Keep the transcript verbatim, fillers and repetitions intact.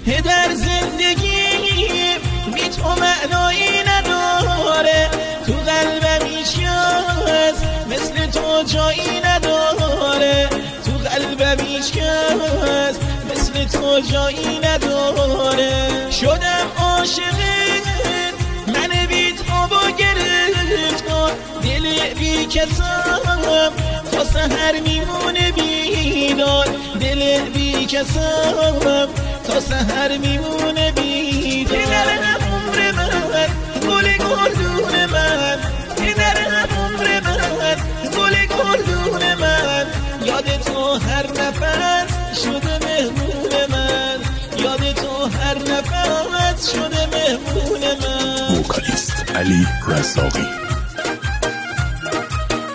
در زندگی بی تو معنایی نداره، تو قلبم هیچ کس مثل تو جایی نداره، تو قلبم هیچ کس مثل تو جایی نداره. شدم عاشقت من بی تو با گرفتار، دل بی کسم تا سحر میمونه بیدار، دل بی کسم تا سحر میمونه بیدار. پدر عمر من گل گلدون من، پدر عمر من گل گلدون من، یاد تو هر نفس شده مهمون من، یاد تو هر نفس شده مهمون من. وکالیست علی رزاقی.